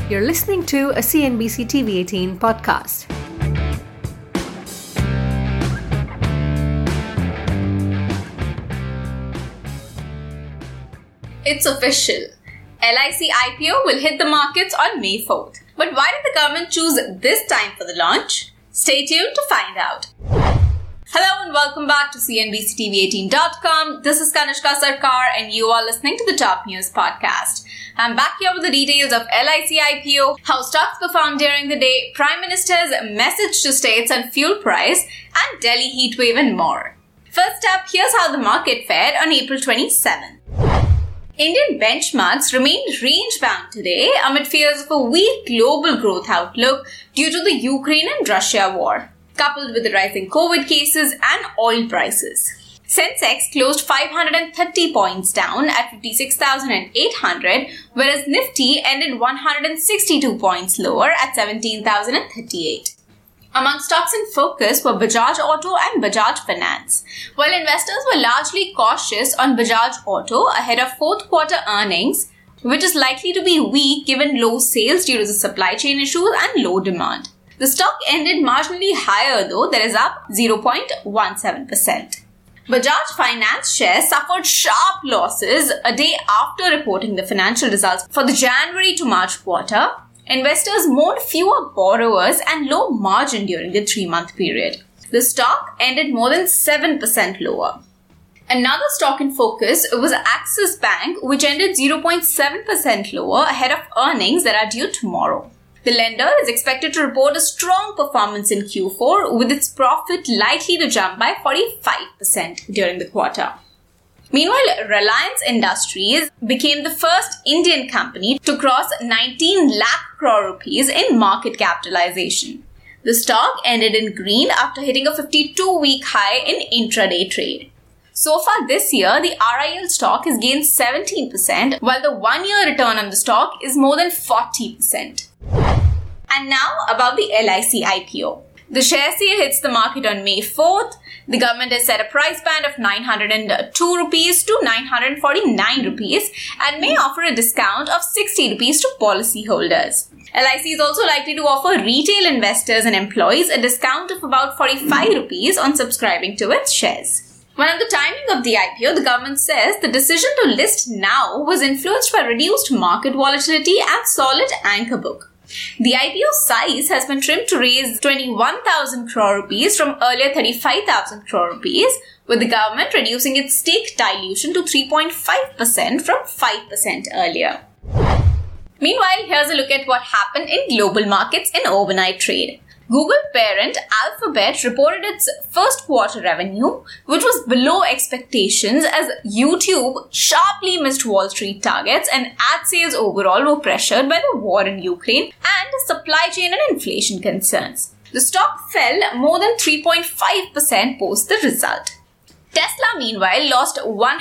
You're listening to a CNBC TV18 podcast. It's official. LIC IPO will hit the markets on May 4th. But why did the government choose this time for the launch? Stay tuned to find out. Hello and welcome back to CNBCTV18.com. This is Kanishka Sarkar and you are listening to the Top News Podcast. I'm back here with the details of LIC IPO, how stocks performed during the day, Prime Minister's message to states on fuel price, and Delhi heatwave and more. First up, here's how the market fared on April 27. Indian benchmarks remained range-bound today amid fears of a weak global growth outlook due to the Ukraine and Russia war, coupled with the rising COVID cases and oil prices. Sensex closed 530 points down at 56,800, whereas Nifty ended 162 points lower at 17,038. Among stocks in focus were Bajaj Auto and Bajaj Finance. While investors were largely cautious on Bajaj Auto ahead of fourth quarter earnings, which is likely to be weak given low sales due to the supply chain issues and low demand. The stock ended marginally higher though, that is up 0.17%. Bajaj Finance shares suffered sharp losses a day after reporting the financial results for the January to March quarter. Investors mourned fewer borrowers and low margin during the 3-month period. The stock ended more than 7% lower. Another stock in focus was Axis Bank, which ended 0.7% lower ahead of earnings that are due tomorrow. The lender is expected to report a strong performance in Q4 with its profit likely to jump by 45% during the quarter. Meanwhile, Reliance Industries became the first Indian company to cross 19 lakh crore rupees in market capitalization. The stock ended in green after hitting a 52-week high in intraday trade. So far this year, the RIL stock has gained 17%, while the 1-year return on the stock is more than 40%. And now about the LIC IPO. The share sale hits the market on May 4th. The government has set a price band of 902 rupees to 949 rupees and may offer a discount of 60 rupees to policyholders. LIC is also likely to offer retail investors and employees a discount of about 45 rupees on subscribing to its shares. When at the timing of the IPO, the government says the decision to list now was influenced by reduced market volatility and solid anchor book. The IPO size has been trimmed to raise 21,000 crore rupees from earlier 35,000 crore rupees, with the government reducing its stake dilution to 3.5% from 5% earlier. Meanwhile, here's a look at what happened in global markets in overnight trade. Google parent Alphabet reported its first quarter revenue, which was below expectations as YouTube sharply missed Wall Street targets and ad sales overall were pressured by the war in Ukraine and supply chain and inflation concerns. The stock fell more than 3.5% post the result. Tesla, meanwhile, lost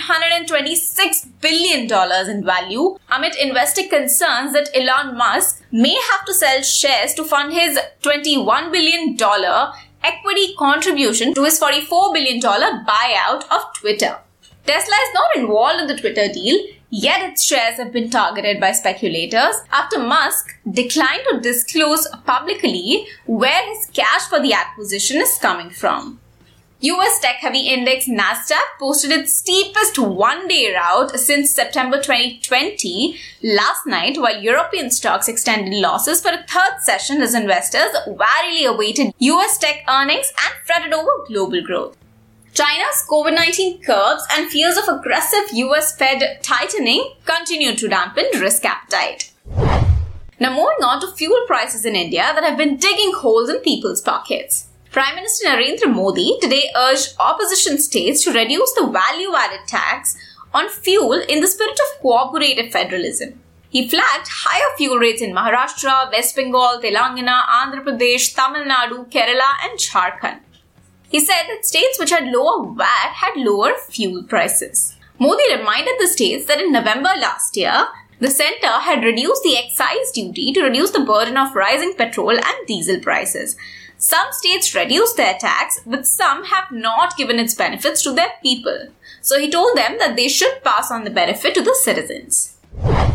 $126 billion in value amid investor concerns that Elon Musk may have to sell shares to fund his $21 billion equity contribution to his $44 billion buyout of Twitter. Tesla is not involved in the Twitter deal, yet its shares have been targeted by speculators after Musk declined to disclose publicly where his cash for the acquisition is coming from. US tech-heavy index Nasdaq posted its steepest one-day rout since September 2020 last night, while European stocks extended losses for a third session as investors warily awaited US tech earnings and fretted over global growth. China's COVID-19 curbs and fears of aggressive US Fed tightening continue to dampen risk appetite. Now moving on to fuel prices in India that have been digging holes in people's pockets. Prime Minister Narendra Modi today urged opposition states to reduce the value-added tax on fuel in the spirit of cooperative federalism. He flagged higher fuel rates in Maharashtra, West Bengal, Telangana, Andhra Pradesh, Tamil Nadu, Kerala and Jharkhand. He said that states which had lower VAT had lower fuel prices. Modi reminded the states that in November last year, the centre had reduced the excise duty to reduce the burden of rising petrol and diesel prices. Some states reduced their tax, but some have not given its benefits to their people. So he told them that they should pass on the benefit to the citizens.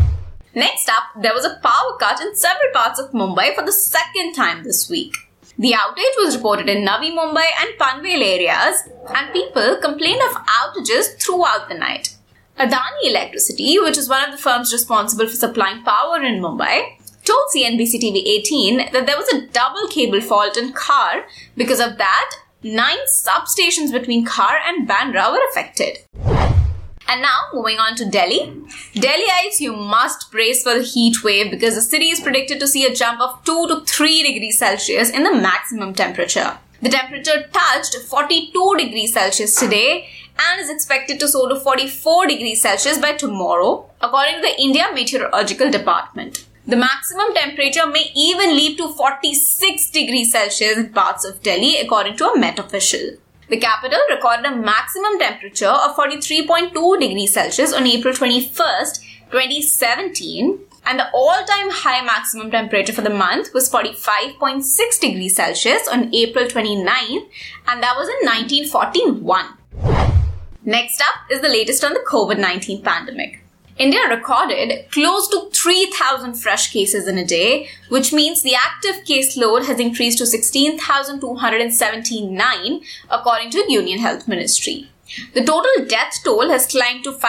Next up, there was a power cut in several parts of Mumbai for the second time this week. The outage was reported in Navi Mumbai and Panvel areas, and people complained of outages throughout the night. Adani Electricity, which is one of the firms responsible for supplying power in Mumbai, told CNBC TV 18 that there was a double cable fault in Khar. Because of that, 9 substations between Khar and Bandra were affected. And now, moving on to Delhi. Delhiites, you must brace for the heat wave because the city is predicted to see a jump of 2 to 3 degrees Celsius in the maximum temperature. The temperature touched 42 degrees Celsius today and is expected to soar to 44 degrees Celsius by tomorrow, according to the India Meteorological Department. The maximum temperature may even leap to 46 degrees Celsius in parts of Delhi, according to a Met official. The capital recorded a maximum temperature of 43.2 degrees Celsius on April 21st, 2017, and the all-time high maximum temperature for the month was 45.6 degrees Celsius on April 29th, and that was in 1941. Next up is the latest on the COVID-19 pandemic. India recorded close to 3,000 fresh cases in a day, which means the active caseload has increased to 16,279, according to the Union Health Ministry. The total death toll has climbed to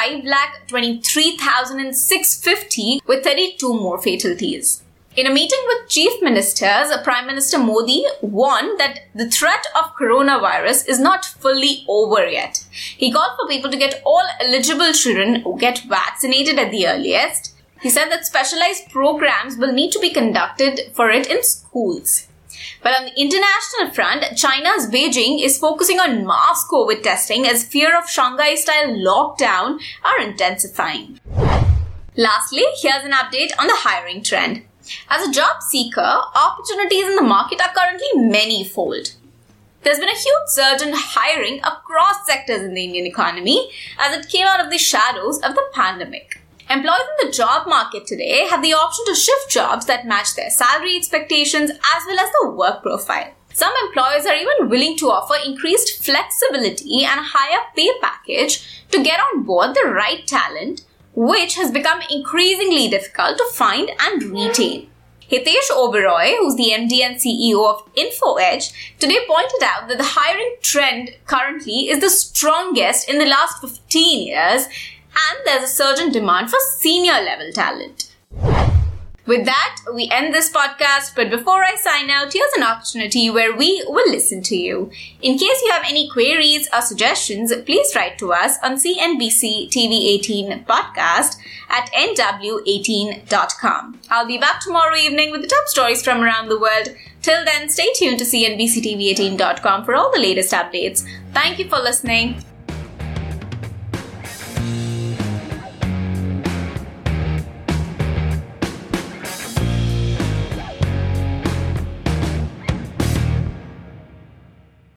5,23,650, with 32 more fatalities. In a meeting with chief ministers, Prime Minister Modi warned that the threat of coronavirus is not fully over yet. He called for people to get all eligible children get vaccinated at the earliest. He said that specialized programs will need to be conducted for it in schools. But on the international front, China's Beijing is focusing on mass COVID testing as fear of Shanghai-style lockdown are intensifying. Lastly, here's an update on the hiring trend. As a job seeker, opportunities in the market are currently many-fold. There's been a huge surge in hiring across sectors in the Indian economy as it came out of the shadows of the pandemic. Employees in the job market today have the option to shift jobs that match their salary expectations as well as the work profile. Some employers are even willing to offer increased flexibility and a higher pay package to get on board the right talent, which has become increasingly difficult to find and retain. Hitesh Oberoi, who's the MD and CEO of InfoEdge, today pointed out that the hiring trend currently is the strongest in the last 15 years, and there's a surge in demand for senior level talent. With that, we end this podcast, but before I sign out, here's an opportunity where we will listen to you. In case you have any queries or suggestions, please write to us on CNBC TV 18 podcast at nw18.com. I'll be back tomorrow evening with the top stories from around the world. Till then, stay tuned to CNBCTV18.com for all the latest updates. Thank you for listening.